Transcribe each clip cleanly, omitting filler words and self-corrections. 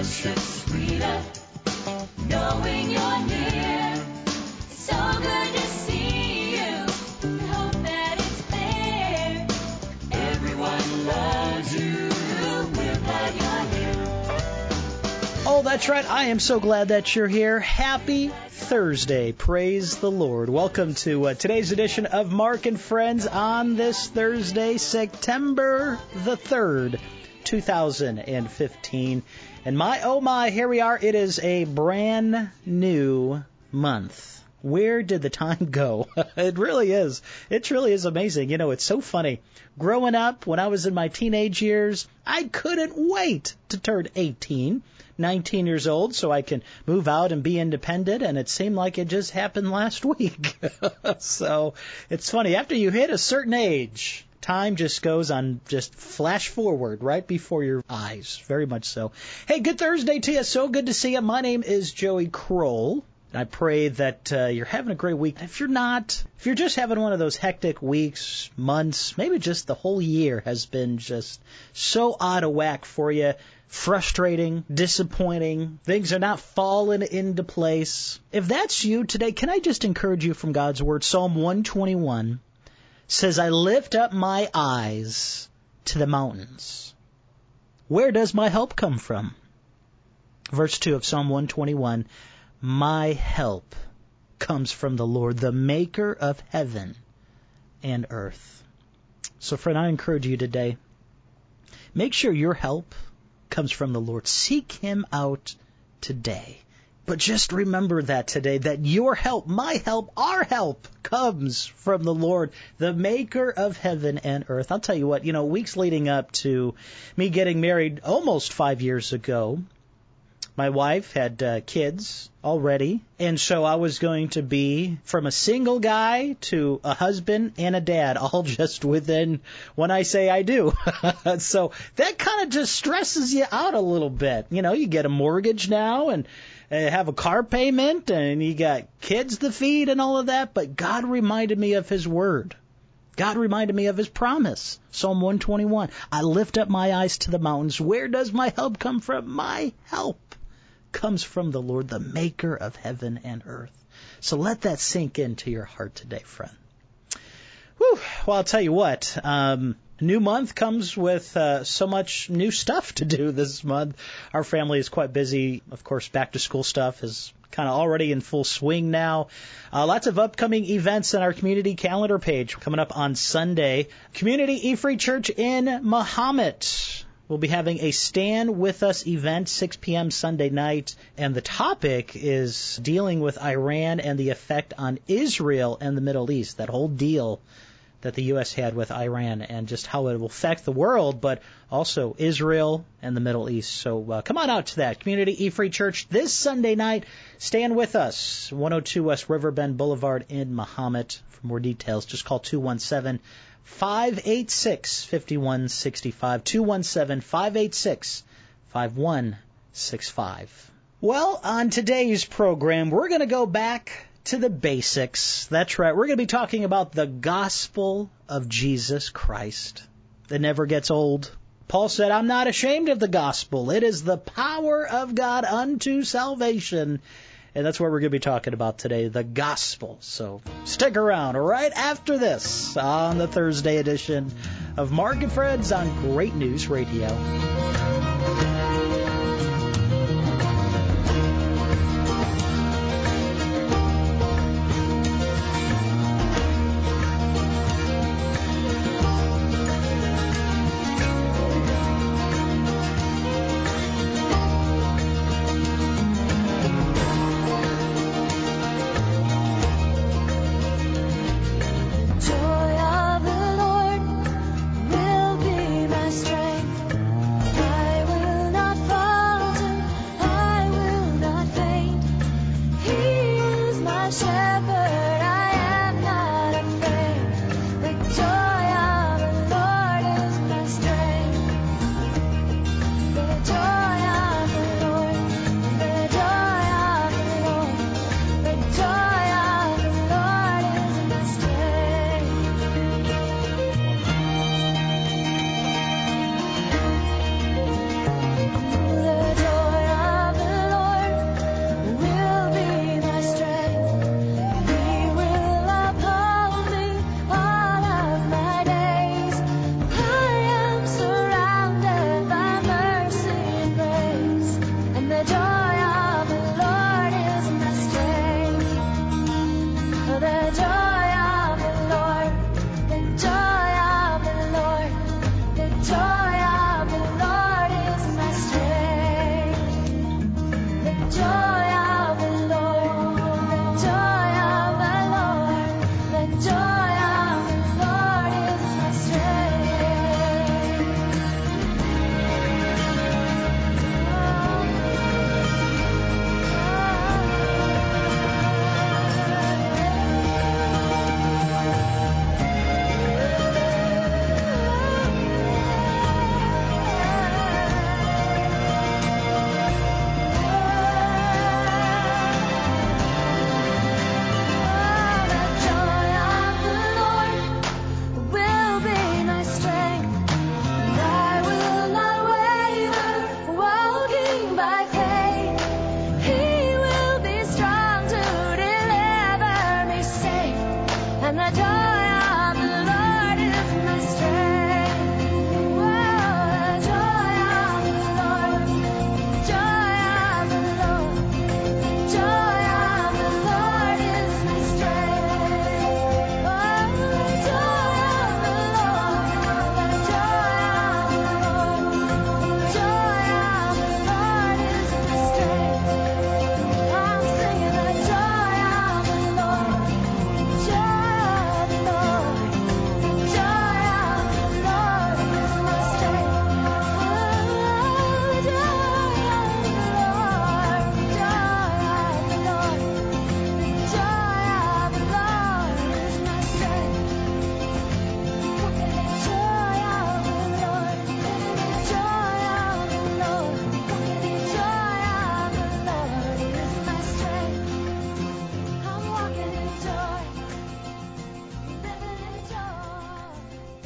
fellowship's sweeter, knowing you're near. So good to see you. Hope that it's clear. Everyone loves you. We're glad you're here. Oh, that's right. I am so glad that you're here. Happy Thursday. Praise the Lord. Welcome to today's edition of Mark and Friends on this Thursday, September the 3rd, 2015. And my, oh my, here we are. It is a brand new month. Where did the time go? It really is. It really is amazing. You know, it's so funny. Growing up, when I was in my teenage years, I couldn't wait to turn 18, 19 years old, so I can move out and be independent, and it seemed like it just happened last week. So it's funny. After you hit a certain age, time just goes on, just flash forward right before your eyes. Very much so. Hey, good Thursday to you. So good to see you. My name is Joey Kroll. I pray that you're having a great week. If you're not, if you're just having one of those hectic weeks, months, maybe just the whole year has been just so out of whack for you, frustrating, disappointing, things are not falling into place. If that's you today, can I just encourage you from God's Word? Psalm 121 says, I lift up my eyes to the mountains. Where does my help come from? Verse 2 of Psalm 121, my help comes from the Lord, the maker of heaven and earth. So friend, I encourage you today, make sure your help comes from the Lord. Seek Him out today. But just remember that today, that your help, my help, our help comes from the Lord, the maker of heaven and earth. I'll tell you what, weeks leading up to me getting married almost 5 years ago, my wife had kids already, and so I was going to be from a single guy to a husband and a dad, all just within when I say I do. So that kind of just stresses you out a little bit. You get a mortgage now and have a car payment, and you got kids to feed and all of that, but God reminded me of His Word. God reminded me of His promise. Psalm 121, I lift up my eyes to the mountains. Where does my help come from? My help comes from the Lord, the maker of heaven and earth. So let that sink into your heart today, friend. Whew. Well, I'll tell you what, new month comes with so much new stuff to do this month. Our family is quite busy. Of course, back to school stuff is kind of already in full swing now. Lots of upcoming events on our community calendar page. Coming up on Sunday, Community E-Free Church in Mahomet. We'll be having a Stand With Us event, 6 p.m. Sunday night, and the topic is dealing with Iran and the effect on Israel and the Middle East, that whole deal that the U.S. had with Iran and just how it will affect the world, but also Israel and the Middle East. So come on out to that. Community E-Free Church this Sunday night. Stand With Us, 102 West Riverbend Boulevard in Mahomet. For more details, just call 217-586-5165, 217-586-5165. Well, on today's program, we're going to go back to the basics. That's right. We're going to be talking about the gospel of Jesus Christ. It never gets old. Paul said, I'm not ashamed of the gospel. It is the power of God unto salvation. And that's what we're going to be talking about today, the gospel. So stick around right after this on the Thursday edition of Mark and Friends on Great News Radio.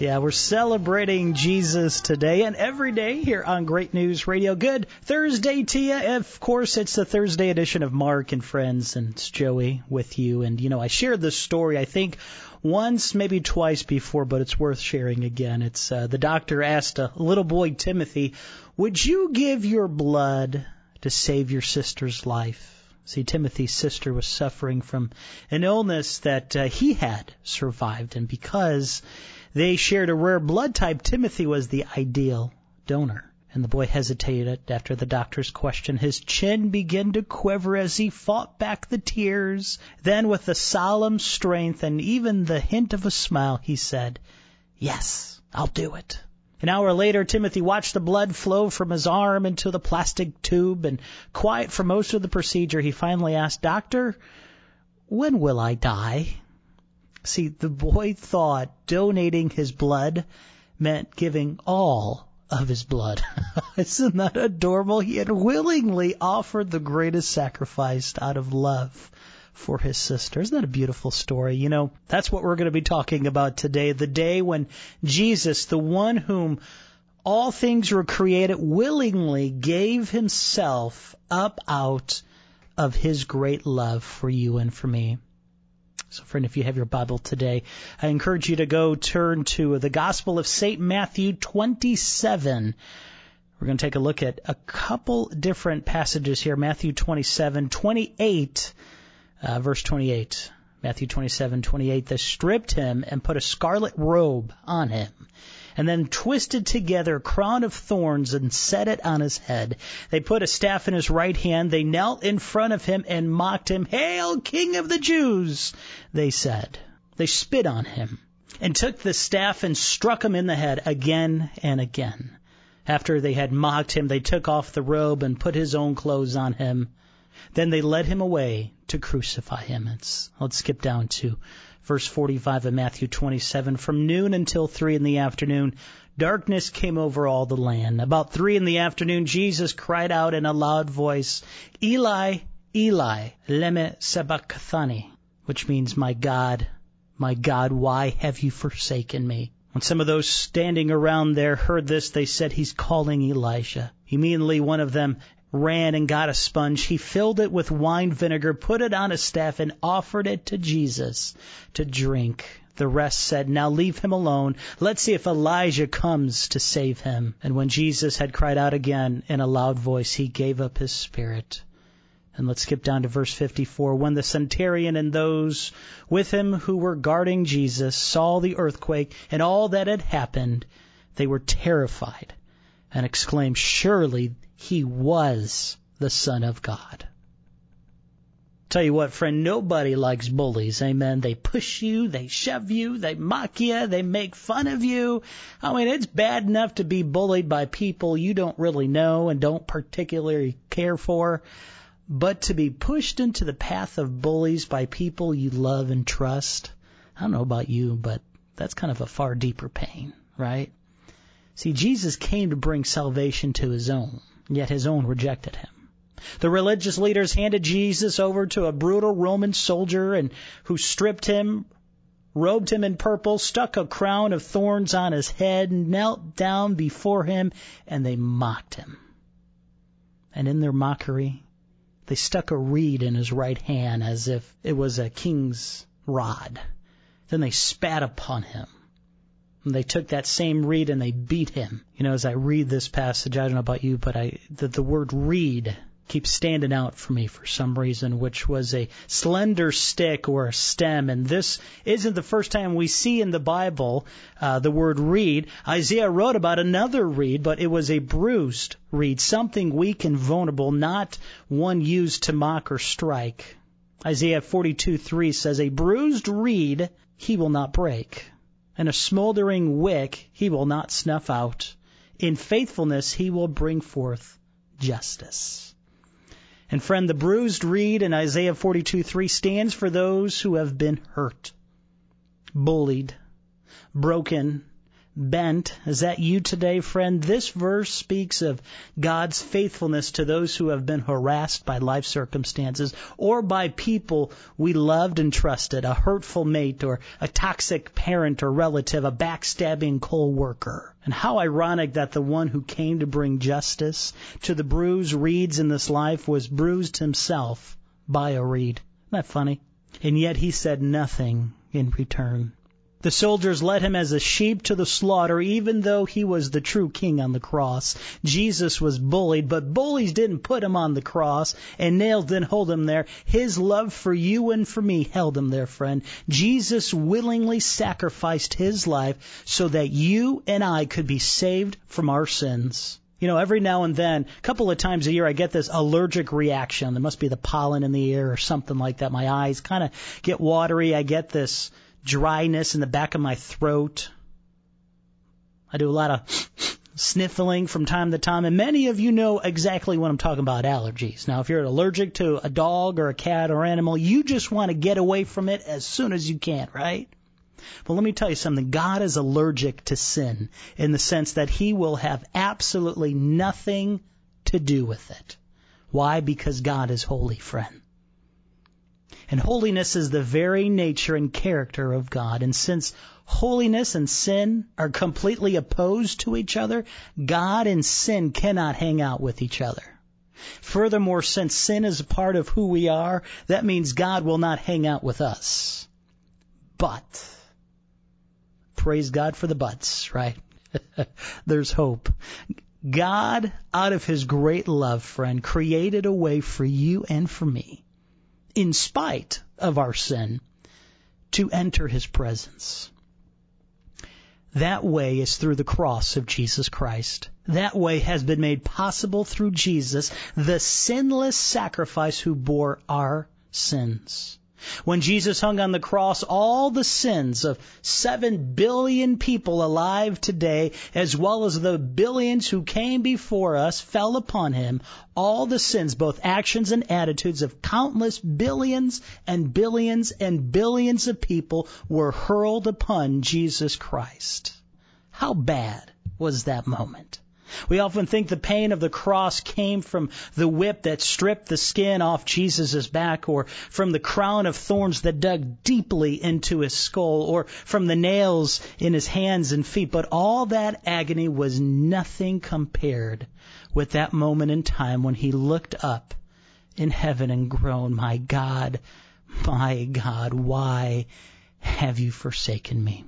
Yeah, we're celebrating Jesus today and every day here on Great News Radio. Good Thursday to you. Of course, it's the Thursday edition of Mark and Friends, and it's Joey with you. And, I shared this story, I think, once, maybe twice before, but it's worth sharing again. It's the doctor asked a little boy, Timothy, would you give your blood to save your sister's life? See, Timothy's sister was suffering from an illness that he had survived, and because they shared a rare blood type, Timothy was the ideal donor. And the boy hesitated after the doctor's question. His chin began to quiver as he fought back the tears. Then, with a solemn strength and even the hint of a smile, he said, "Yes, I'll do it." An hour later, Timothy watched the blood flow from his arm into the plastic tube, and quiet for most of the procedure, he finally asked, "Doctor, when will I die?" See, the boy thought donating his blood meant giving all of his blood. Isn't that adorable? He had willingly offered the greatest sacrifice out of love for his sister. Isn't that a beautiful story? That's what we're going to be talking about today, the day when Jesus, the one whom all things were created, willingly gave himself up out of his great love for you and for me. So, friend, if you have your Bible today, I encourage you to turn to the Gospel of St. Matthew 27. We're going to take a look at a couple different passages here. Matthew 27, 28, verse 28. Matthew 27:28. They stripped him and put a scarlet robe on him, and then twisted together a crown of thorns and set it on his head. They put a staff in his right hand. They knelt in front of him and mocked him. "Hail, King of the Jews!" they said. They spit on him and took the staff and struck him in the head again and again. After they had mocked him, they took off the robe and put his own clothes on him. Then they led him away to crucify him. Let's skip down to verse 45 of Matthew 27. From noon until 3 in the afternoon, darkness came over all the land. About 3 in the afternoon, Jesus cried out in a loud voice, "Eli, Eli, lema sabachthani," which means, my God, why have you forsaken me?" When some of those standing around there heard this, they said, "He's calling Elijah." Immediately one of them ran and got a sponge. He filled it with wine vinegar, put it on a staff, and offered it to Jesus to drink. The rest said, "Now leave him alone. Let's see if Elijah comes to save him." And when Jesus had cried out again in a loud voice, he gave up his spirit. And let's skip down to verse 54. When the centurion and those with him who were guarding Jesus saw the earthquake and all that had happened, they were terrified and exclaimed, "Surely he was the Son of God." Tell you what, friend, nobody likes bullies, amen? They push you, they shove you, they mock you, they make fun of you. I mean, it's bad enough to be bullied by people you don't really know and don't particularly care for, but to be pushed into the path of bullies by people you love and trust, I don't know about you, but that's kind of a far deeper pain, right? See, Jesus came to bring salvation to his own, yet his own rejected him. The religious leaders handed Jesus over to a brutal Roman soldier and who stripped him, robed him in purple, stuck a crown of thorns on his head, knelt down before him, and they mocked him. And in their mockery, they stuck a reed in his right hand as if it was a king's rod. Then they spat upon him. And they took that same reed and they beat him. As I read this passage, I don't know about you, but the word reed keeps standing out for me for some reason, which was a slender stick or a stem. And this isn't the first time we see in the Bible the word reed. Isaiah wrote about another reed, but it was a bruised reed, something weak and vulnerable, not one used to mock or strike. Isaiah 42:3 says, "A bruised reed he will not break, and a smoldering wick he will not snuff out. In faithfulness he will bring forth justice." And friend, the bruised reed in Isaiah 42:3 stands for those who have been hurt, bullied, broken, bent. Is that you today, friend? This verse speaks of God's faithfulness to those who have been harassed by life circumstances or by people we loved and trusted, a hurtful mate or a toxic parent or relative, a backstabbing co-worker. And how ironic that the one who came to bring justice to the bruised reeds in this life was bruised himself by a reed. Isn't that funny? And yet he said nothing in return. The soldiers led him as a sheep to the slaughter, even though he was the true king on the cross. Jesus was bullied, but bullies didn't put him on the cross, and nails didn't hold him there. His love for you and for me held him there, friend. Jesus willingly sacrificed his life so that you and I could be saved from our sins. You know, every now and then, a couple of times a year, I get this allergic reaction. There must be the pollen in the air or something like that. My eyes kind of get watery. I get this dryness in the back of my throat. I do a lot of sniffling from time to time, and many of you know exactly what I'm talking about, allergies. Now, if you're allergic to a dog or a cat or animal, you just want to get away from it as soon as you can, right? Well, let me tell you something. God is allergic to sin in the sense that he will have absolutely nothing to do with it. Why? Because God is holy, friend. And holiness is the very nature and character of God. And since holiness and sin are completely opposed to each other, God and sin cannot hang out with each other. Furthermore, since sin is a part of who we are, that means God will not hang out with us. But, praise God for the buts, right? There's hope. God, out of his great love, friend, created a way for you and for me, in spite of our sin, to enter his presence. That way is through the cross of Jesus Christ. That way has been made possible through Jesus, the sinless sacrifice who bore our sins. When Jesus hung on the cross, all the sins of 7 billion people alive today, as well as the billions who came before us, fell upon him. All the sins, both actions and attitudes of countless billions and billions and billions of people were hurled upon Jesus Christ. How bad was that moment? We often think the pain of the cross came from the whip that stripped the skin off Jesus' back, or from the crown of thorns that dug deeply into his skull, or from the nails in his hands and feet. But all that agony was nothing compared with that moment in time when he looked up in heaven and groaned, my God, why have you forsaken me?"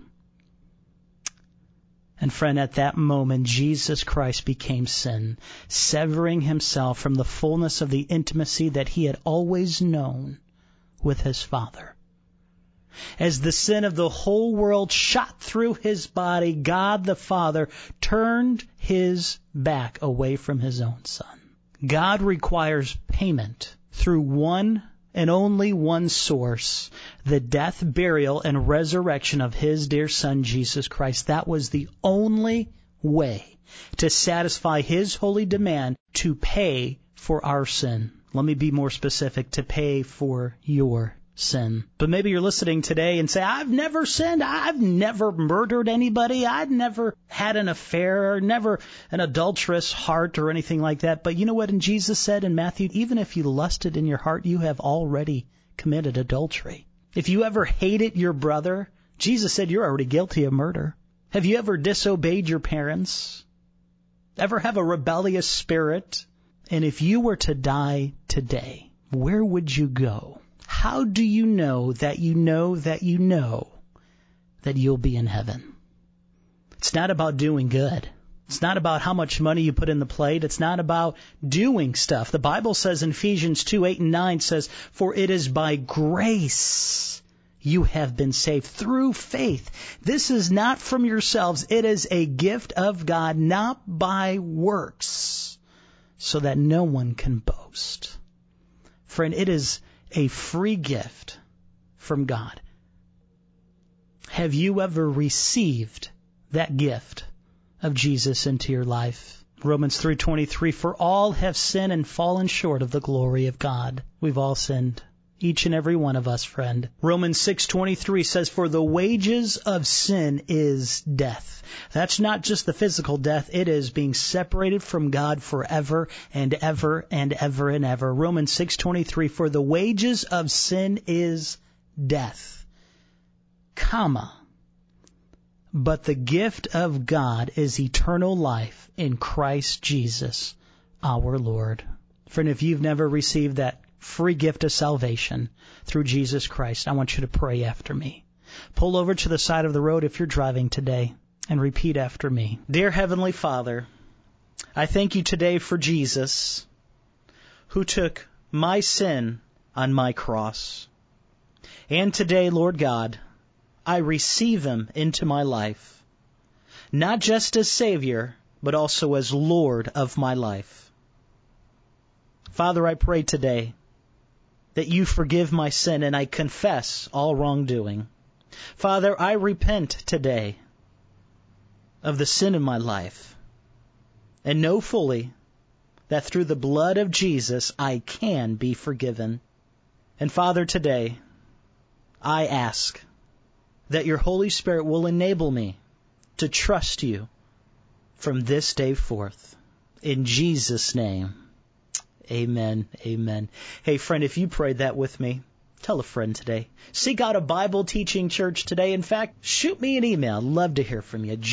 And friend, at that moment, Jesus Christ became sin, severing himself from the fullness of the intimacy that he had always known with his Father. As the sin of the whole world shot through his body, God the Father turned his back away from his own Son. God requires payment through one and only one source, the death, burial, and resurrection of his dear Son, Jesus Christ. That was the only way to satisfy his holy demand to pay for our sin. Let me be more specific, to pay for your sin. But maybe you're listening today and say, I've never sinned, I've never murdered anybody, I've never had an affair, never an adulterous heart or anything like that. But you know what Jesus said in Matthew? Even if you lusted in your heart, you have already committed adultery. If you ever hated your brother, Jesus said you're already guilty of murder. Have you ever disobeyed your parents? Ever have a rebellious spirit? And if you were to die today, where would you go? How do you know that you know that you know that you'll be in heaven? It's not about doing good. It's not about how much money you put in the plate. It's not about doing stuff. The Bible says in Ephesians 2:8-9 says, "For it is by grace you have been saved through faith. This is not from yourselves. It is a gift of God, not by works, so that no one can boast." Friend, it is a free gift from God. Have you ever received that gift of Jesus into your life? Romans 3:23, "For all have sinned and fallen short of the glory of God." We've all sinned. each and every one of us, friend. Romans 6:23 says, "For the wages of sin is death." That's not just the physical death. It is being separated from God forever and ever and ever and ever. Romans 6:23, "For the wages of sin is death, comma, but the gift of God is eternal life in Christ Jesus our Lord." Friend, if you've never received that free gift of salvation through Jesus Christ, I want you to pray after me. Pull over to the side of the road if you're driving today and repeat after me. Dear Heavenly Father, I thank you today for Jesus, who took my sin on my cross. And today, Lord God, I receive him into my life, not just as Savior, but also as Lord of my life. Father, I pray today that you forgive my sin and I confess all wrongdoing. Father, I repent today of the sin in my life and know fully that through the blood of Jesus I can be forgiven. And Father, today I ask that your Holy Spirit will enable me to trust you from this day forth. In Jesus' name, amen, amen. Hey, friend, if you prayed that with me, tell a friend today. Seek out a Bible teaching church today. In fact, shoot me an email. I'd love to hear from you.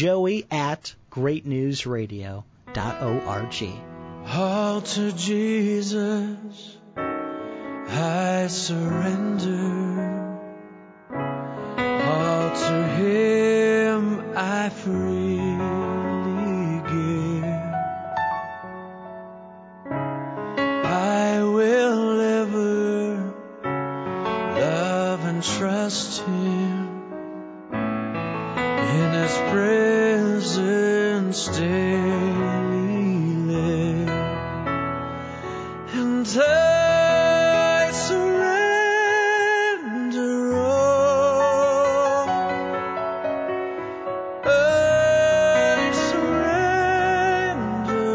Joey@greatnewsradio.org. All to Jesus I surrender. All to him I freely give. I will ever love and trust him. In his presence daily live. And I surrender all. I surrender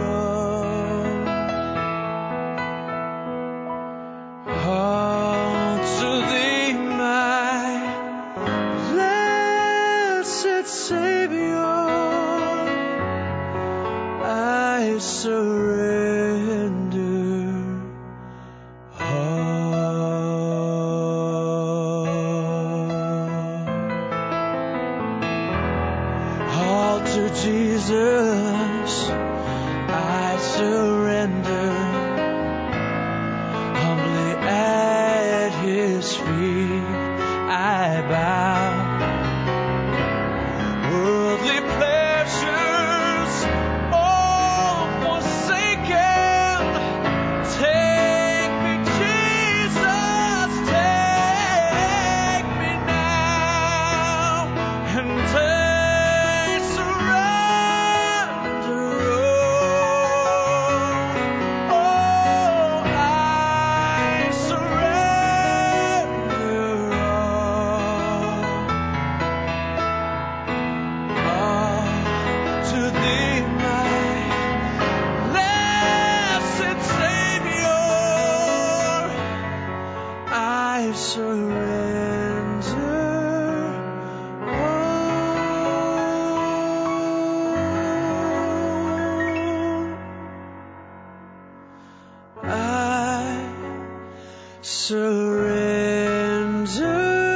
all to thee, my blessed Savior. I surrender all to Jesus I surrender. Humbly at his feet I bow. Worldly pleasures all forsaken. Take me, Jesus, take me now. And I surrender all. Oh, I surrender all to thee, my blessed Savior. I surrender all. I surrender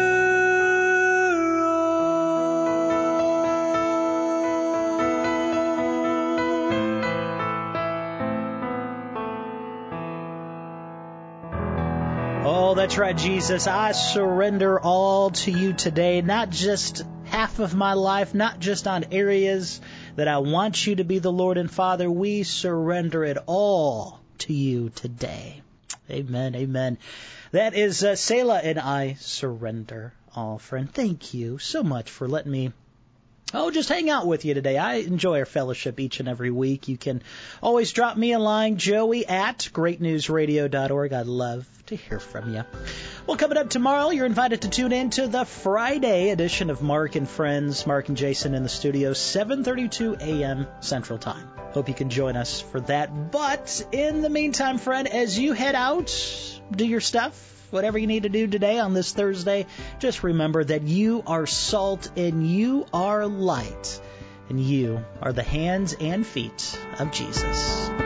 Oh, that's right, Jesus. I surrender all to you today, not just half of my life, not just on areas that I want you to be the Lord and Father. We surrender it all to you today. Amen, amen. That is Selah and I surrender all, friend. Thank you so much for letting me just hang out with you today. I enjoy our fellowship each and every week. You can always drop me a line, joey@greatnewsradio.org. I'd love to hear from you. Well, coming up tomorrow, you're invited to tune in to the Friday edition of Mark and Friends. Mark and Jason in the studio, 7:32 a.m. Central Time. Hope you can join us for that. But in the meantime, friend, as you head out, do your stuff, whatever you need to do today on this Thursday, just remember that you are salt and you are light, and you are the hands and feet of Jesus.